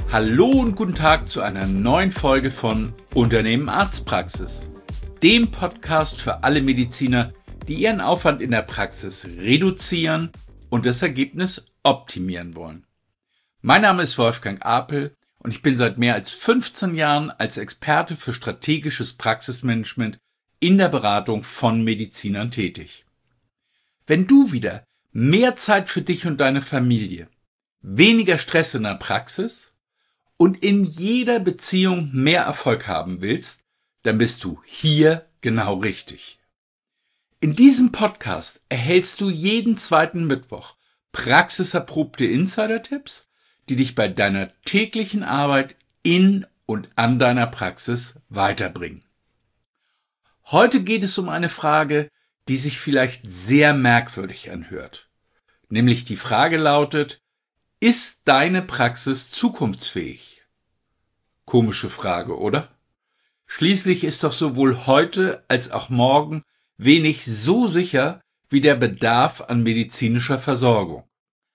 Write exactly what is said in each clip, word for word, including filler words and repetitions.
Hallo und guten Tag zu einer neuen Folge von Unternehmen Arztpraxis, dem Podcast für alle Mediziner, die ihren Aufwand in der Praxis reduzieren und das Ergebnis optimieren wollen. Mein Name ist Wolfgang Apel und ich bin seit mehr als fünfzehn Jahren als Experte für strategisches Praxismanagement in der Beratung von Medizinern tätig. Wenn du wieder mehr Zeit für dich und deine Familie, weniger Stress in der Praxis und in jeder Beziehung mehr Erfolg haben willst, dann bist du hier genau richtig. In diesem Podcast erhältst du jeden zweiten Mittwoch praxiserprobte Insider-Tipps, die dich bei deiner täglichen Arbeit in und an deiner Praxis weiterbringen. Heute geht es um eine Frage, die sich vielleicht sehr merkwürdig anhört. Nämlich die Frage lautet: Ist deine Praxis zukunftsfähig? Komische Frage, oder? Schließlich ist doch sowohl heute als auch morgen wenig so sicher wie der Bedarf an medizinischer Versorgung.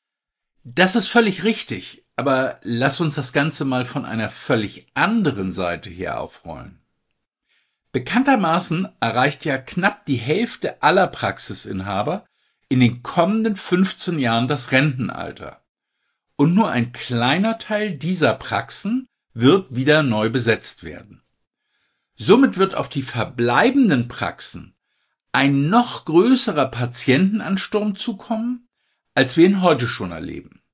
Das ist völlig richtig, aber lass uns das Ganze mal von einer völlig anderen Seite her aufrollen. Bekanntermaßen erreicht ja knapp die Hälfte aller Praxisinhaber in den kommenden fünfzehn Jahren das Rentenalter. Und nur ein kleiner Teil dieser Praxen wird wieder neu besetzt werden. Somit wird auf die verbleibenden Praxen ein noch größerer Patientenansturm zukommen, als wir ihn heute schon erleben.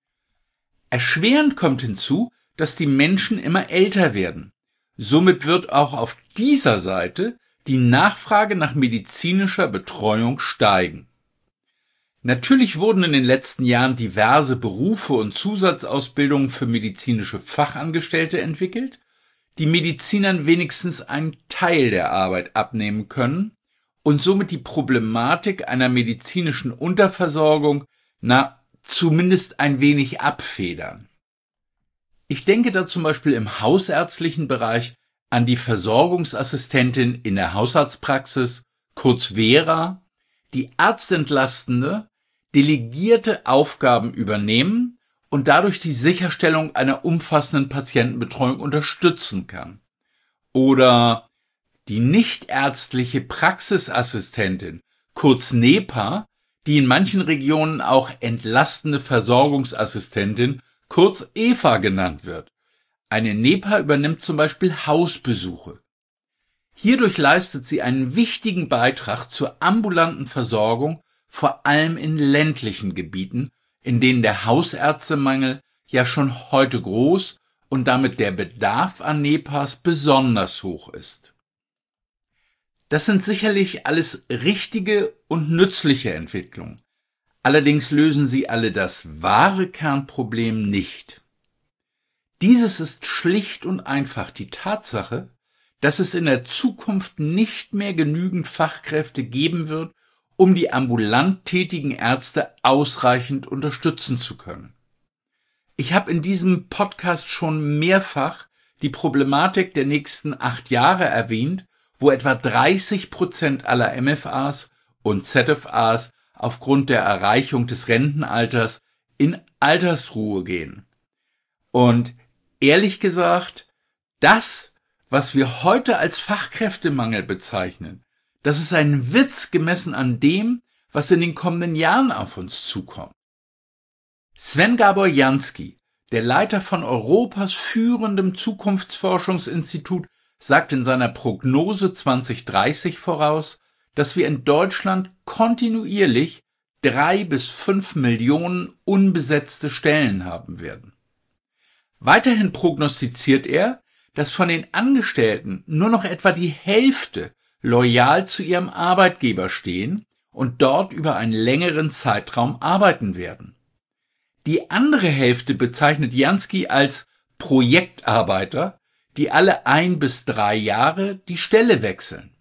Erschwerend kommt hinzu, dass die Menschen immer älter werden. Somit wird auch auf dieser Seite die Nachfrage nach medizinischer Betreuung steigen. Natürlich wurden in den letzten Jahren diverse Berufe und Zusatzausbildungen für medizinische Fachangestellte entwickelt, die Medizinern wenigstens einen Teil der Arbeit abnehmen können und somit die Problematik einer medizinischen Unterversorgung, na, zumindest ein wenig abfedern. Ich denke da zum Beispiel im hausärztlichen Bereich an die Versorgungsassistentin in der Hausarztpraxis, kurz Vera, die arztentlastende, delegierte Aufgaben übernehmen und dadurch die Sicherstellung einer umfassenden Patientenbetreuung unterstützen kann. Oder die nichtärztliche Praxisassistentin, kurz NEPA, die in manchen Regionen auch entlastende Versorgungsassistentin, kurz Eva genannt wird. Eine NEPA übernimmt zum Beispiel Hausbesuche. Hierdurch leistet sie einen wichtigen Beitrag zur ambulanten Versorgung, vor allem in ländlichen Gebieten, in denen der Hausärztemangel ja schon heute groß und damit der Bedarf an NEPAs besonders hoch ist. Das sind sicherlich alles richtige und nützliche Entwicklungen. Allerdings lösen sie alle das wahre Kernproblem nicht. Dieses ist schlicht und einfach die Tatsache, dass es in der Zukunft nicht mehr genügend Fachkräfte geben wird, um die ambulant tätigen Ärzte ausreichend unterstützen zu können. Ich habe in diesem Podcast schon mehrfach die Problematik der nächsten acht Jahre erwähnt, wo etwa dreißig Prozent aller M F As und Z F As aufgrund der Erreichung des Rentenalters in Altersruhe gehen. Und ehrlich gesagt, das, was wir heute als Fachkräftemangel bezeichnen, das ist ein Witz gemessen an dem, was in den kommenden Jahren auf uns zukommt. Sven Gabor Jansky, der Leiter von Europas führendem Zukunftsforschungsinstitut, sagt in seiner Prognose zwanzig dreißig voraus, dass wir in Deutschland kontinuierlich drei bis fünf Millionen unbesetzte Stellen haben werden. Weiterhin prognostiziert er, dass von den Angestellten nur noch etwa die Hälfte loyal zu ihrem Arbeitgeber stehen und dort über einen längeren Zeitraum arbeiten werden. Die andere Hälfte bezeichnet Jansky als Projektarbeiter, die alle ein bis drei Jahre die Stelle wechseln.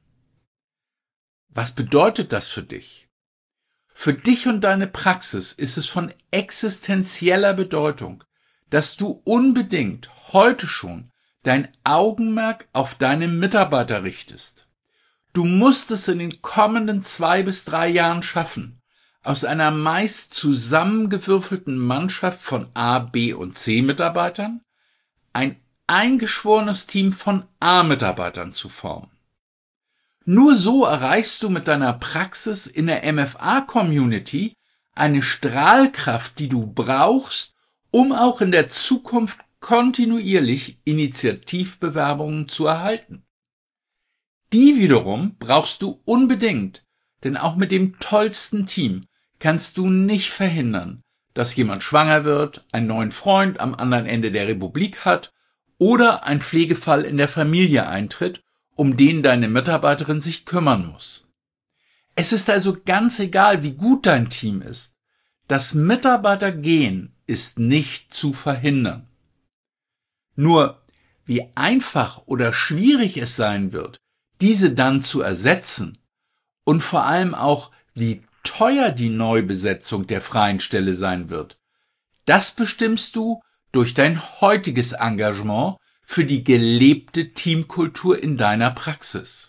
Was bedeutet das für dich? Für dich und deine Praxis ist es von existenzieller Bedeutung, dass du unbedingt heute schon dein Augenmerk auf deine Mitarbeiter richtest. Du musst es in den kommenden zwei bis drei Jahren schaffen, aus einer meist zusammengewürfelten Mannschaft von A, B und C Mitarbeitern ein eingeschworenes Team von A-Mitarbeitern zu formen. Nur so erreichst du mit deiner Praxis in der M F A-Community eine Strahlkraft, die du brauchst, um auch in der Zukunft kontinuierlich Initiativbewerbungen zu erhalten. Die wiederum brauchst du unbedingt, denn auch mit dem tollsten Team kannst du nicht verhindern, dass jemand schwanger wird, einen neuen Freund am anderen Ende der Republik hat oder ein Pflegefall in der Familie eintritt, um den deine Mitarbeiterin sich kümmern muss. Es ist also ganz egal, wie gut dein Team ist. Das Mitarbeitergehen ist nicht zu verhindern. Nur, wie einfach oder schwierig es sein wird, diese dann zu ersetzen und vor allem auch, wie teuer die Neubesetzung der freien Stelle sein wird, das bestimmst du durch dein heutiges Engagement für die gelebte Teamkultur in deiner Praxis.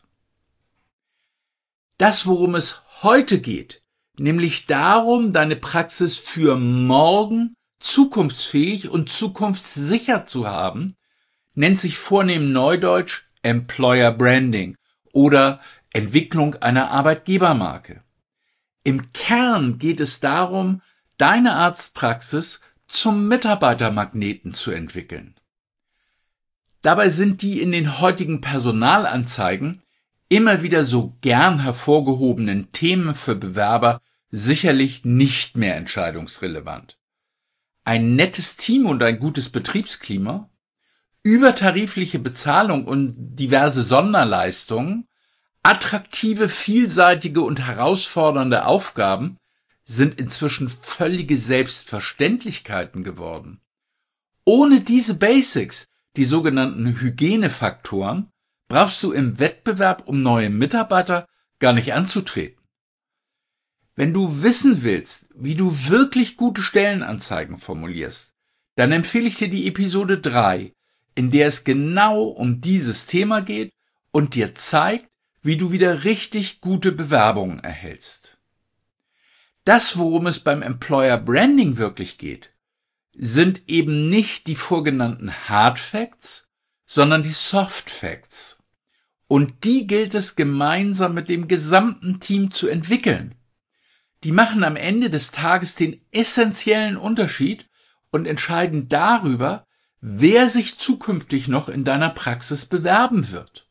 Das, worum es heute geht, nämlich darum, deine Praxis für morgen zukunftsfähig und zukunftssicher zu haben, nennt sich vornehm neudeutsch Employer Branding oder Entwicklung einer Arbeitgebermarke. Im Kern geht es darum, deine Arztpraxis zum Mitarbeitermagneten zu entwickeln. Dabei sind die in den heutigen Personalanzeigen immer wieder so gern hervorgehobenen Themen für Bewerber sicherlich nicht mehr entscheidungsrelevant. Ein nettes Team und ein gutes Betriebsklima, übertarifliche Bezahlung und diverse Sonderleistungen, attraktive, vielseitige und herausfordernde Aufgaben sind inzwischen völlige Selbstverständlichkeiten geworden. Ohne diese Basics, die sogenannten Hygienefaktoren, brauchst du im Wettbewerb um neue Mitarbeiter gar nicht anzutreten. Wenn du wissen willst, wie du wirklich gute Stellenanzeigen formulierst, dann empfehle ich dir die Episode drei, in der es genau um dieses Thema geht und dir zeigt, wie du wieder richtig gute Bewerbungen erhältst. Das, worum es beim Employer Branding wirklich geht, sind eben nicht die vorgenannten Hard Facts, sondern die Soft Facts. Und die gilt es gemeinsam mit dem gesamten Team zu entwickeln. Die machen am Ende des Tages den essentiellen Unterschied und entscheiden darüber, wer sich zukünftig noch in deiner Praxis bewerben wird.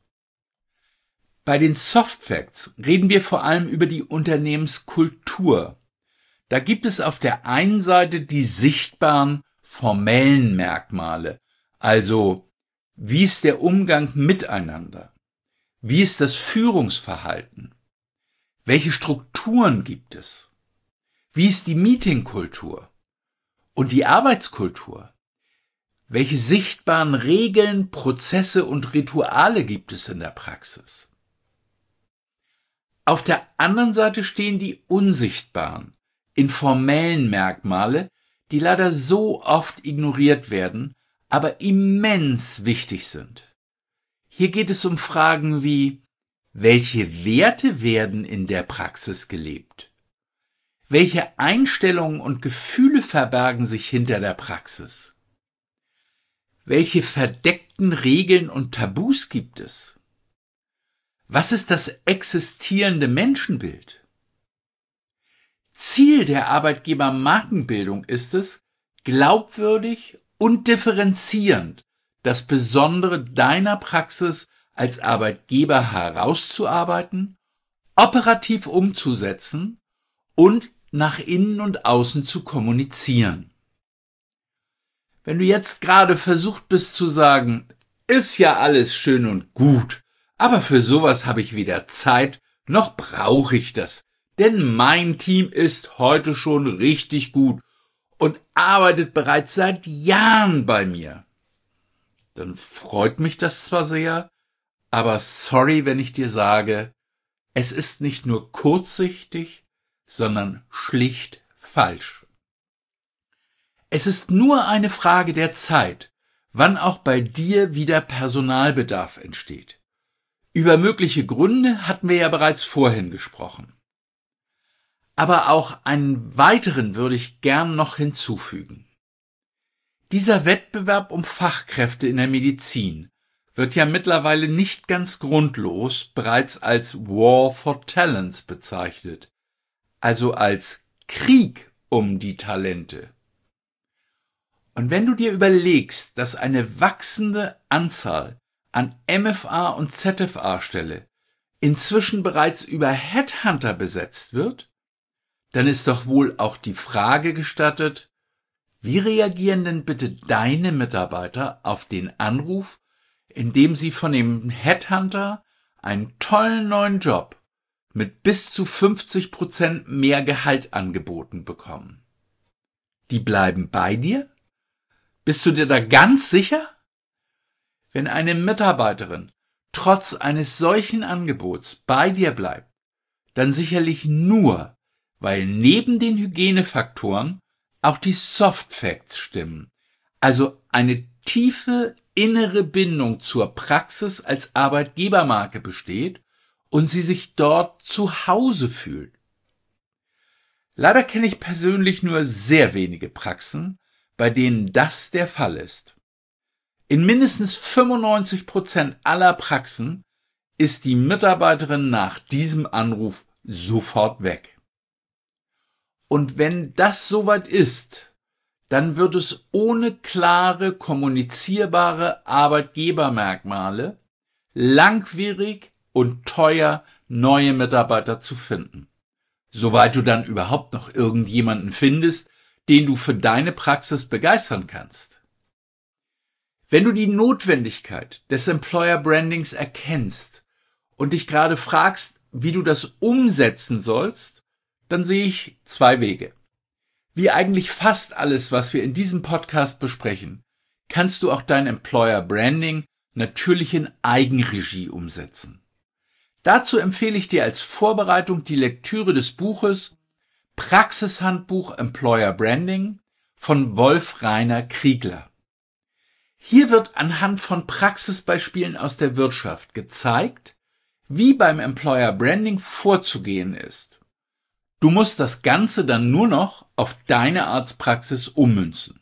Bei den Soft Facts reden wir vor allem über die Unternehmenskultur. Da gibt es auf der einen Seite die sichtbaren formellen Merkmale, also wie ist der Umgang miteinander, wie ist das Führungsverhalten, welche Strukturen gibt es, wie ist die Meetingkultur und die Arbeitskultur, welche sichtbaren Regeln, Prozesse und Rituale gibt es in der Praxis. Auf der anderen Seite stehen die unsichtbaren, informellen Merkmale, die leider so oft ignoriert werden, aber immens wichtig sind. Hier geht es um Fragen wie: Welche Werte werden in der Praxis gelebt? Welche Einstellungen und Gefühle verbergen sich hinter der Praxis? Welche verdeckten Regeln und Tabus gibt es? Was ist das existierende Menschenbild? Ziel der Arbeitgebermarkenbildung ist es, glaubwürdig und differenzierend das Besondere deiner Praxis als Arbeitgeber herauszuarbeiten, operativ umzusetzen und nach innen und außen zu kommunizieren. Wenn du jetzt gerade versucht bist zu sagen, ist ja alles schön und gut, aber für sowas habe ich weder Zeit, noch brauche ich das, denn mein Team ist heute schon richtig gut und arbeitet bereits seit Jahren bei mir, dann freut mich das zwar sehr, aber sorry, wenn ich dir sage, es ist nicht nur kurzsichtig, sondern schlicht falsch. Es ist nur eine Frage der Zeit, wann auch bei dir wieder Personalbedarf entsteht. Über mögliche Gründe hatten wir ja bereits vorhin gesprochen. Aber auch einen weiteren würde ich gern noch hinzufügen. Dieser Wettbewerb um Fachkräfte in der Medizin wird ja mittlerweile nicht ganz grundlos bereits als War for Talents bezeichnet, also als Krieg um die Talente. Und wenn du dir überlegst, dass eine wachsende Anzahl an M F A und Z F A-Stelle inzwischen bereits über Headhunter besetzt wird, dann ist doch wohl auch die Frage gestattet, wie reagieren denn bitte deine Mitarbeiter auf den Anruf, in dem sie von dem Headhunter einen tollen neuen Job mit bis zu fünfzig Prozent mehr Gehalt angeboten bekommen? Die bleiben bei dir? Bist du dir da ganz sicher? Wenn eine Mitarbeiterin trotz eines solchen Angebots bei dir bleibt, dann sicherlich nur, weil neben den Hygienefaktoren auch die Soft Facts stimmen, also eine tiefe innere Bindung zur Praxis als Arbeitgebermarke besteht und sie sich dort zu Hause fühlt. Leider kenne ich persönlich nur sehr wenige Praxen, bei denen das der Fall ist. In mindestens fünfundneunzig Prozent aller Praxen ist die Mitarbeiterin nach diesem Anruf sofort weg. Und wenn das soweit ist, dann wird es ohne klare, kommunizierbare Arbeitgebermerkmale langwierig und teuer, neue Mitarbeiter zu finden. Soweit du dann überhaupt noch irgendjemanden findest, den du für deine Praxis begeistern kannst. Wenn du die Notwendigkeit des Employer Brandings erkennst und dich gerade fragst, wie du das umsetzen sollst, dann sehe ich zwei Wege. Wie eigentlich fast alles, was wir in diesem Podcast besprechen, kannst du auch dein Employer Branding natürlich in Eigenregie umsetzen. Dazu empfehle ich dir als Vorbereitung die Lektüre des Buches Praxishandbuch Employer Branding von Wolf-Rainer Kriegler. Hier wird anhand von Praxisbeispielen aus der Wirtschaft gezeigt, wie beim Employer Branding vorzugehen ist. Du musst das Ganze dann nur noch auf deine Arztpraxis ummünzen.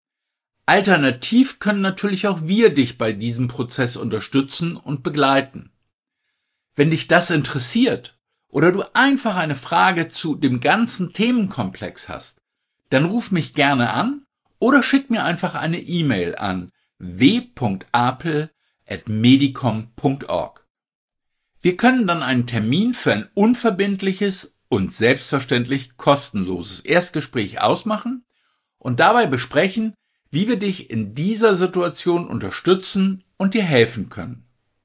Alternativ können natürlich auch wir dich bei diesem Prozess unterstützen und begleiten. Wenn dich das interessiert oder du einfach eine Frage zu dem ganzen Themenkomplex hast, dann ruf mich gerne an oder schick mir einfach eine E-Mail an w punkt apel at medicom punkt org. Wir können dann einen Termin für ein unverbindliches und selbstverständlich kostenloses Erstgespräch ausmachen und dabei besprechen, wie wir dich in dieser Situation unterstützen und dir helfen können.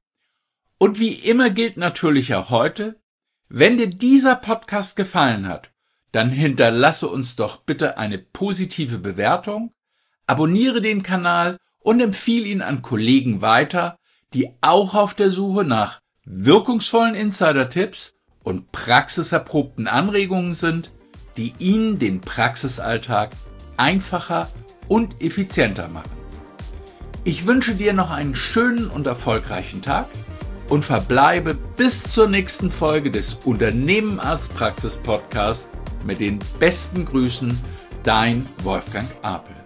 Und wie immer gilt natürlich auch heute, wenn dir dieser Podcast gefallen hat, dann hinterlasse uns doch bitte eine positive Bewertung, abonniere den Kanal und empfehle ihn an Kollegen weiter, die auch auf der Suche nach wirkungsvollen Insider-Tipps und praxiserprobten Anregungen sind, die Ihnen den Praxisalltag einfacher und effizienter machen. Ich wünsche dir noch einen schönen und erfolgreichen Tag und verbleibe bis zur nächsten Folge des Unternehmen Arztpraxis Podcast mit den besten Grüßen, dein Wolfgang Apel.